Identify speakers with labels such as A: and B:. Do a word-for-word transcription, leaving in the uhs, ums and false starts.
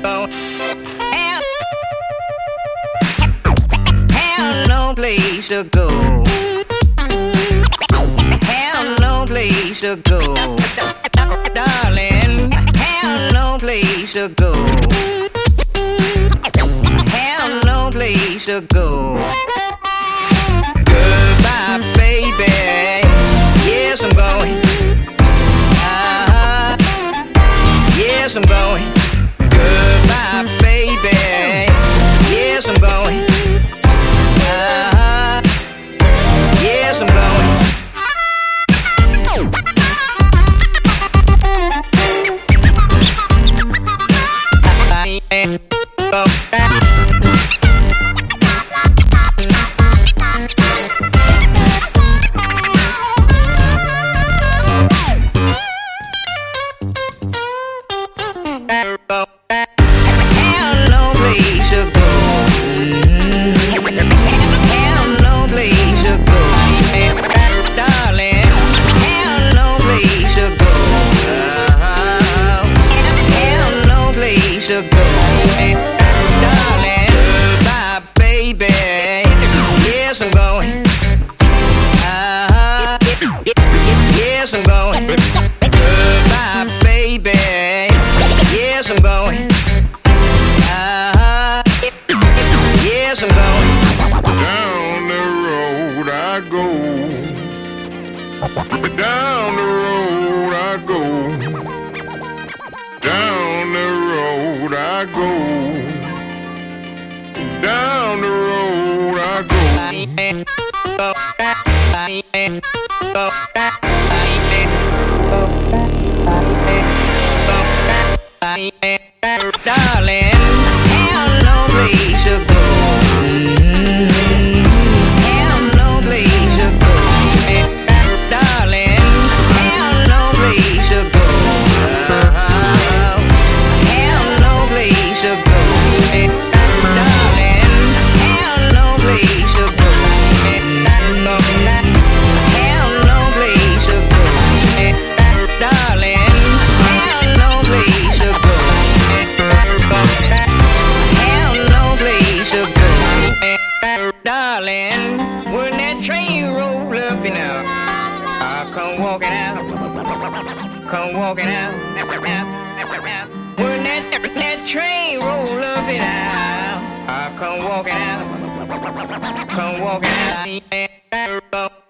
A: go. Have, have no place to go. Have no place to go. Darling, have no place to go. Have no place to go. Goodbye, baby. Yes, I'm going. Uh-huh. Yes, I'm going. Goodbye, baby. Yes, I'm going. Uh-huh. Yes, I'm going. Go back. Have no place to go. Have no place to go. Darling, have no place to go. Have no place to go. Darling, bye, baby. Yes, I'm going. Uh-huh. Yes, I'm going. Goodbye, baby. Yes, I'm going. Uh-huh. Yes, I'm going.
B: Down the road I go. Down the road I go. Down the road I go. Down the road I go.
A: Darling, have no place to go. Have no place to go. Darling, have no place to go. Have no place to go. Darling, have no place to go. Have no place to go. Darling, have no place to go. Have no place to go. Darling, when that train roll up and out, I come walking out, come walking out. When that, that train roll up and out, I come walking out, come walking out.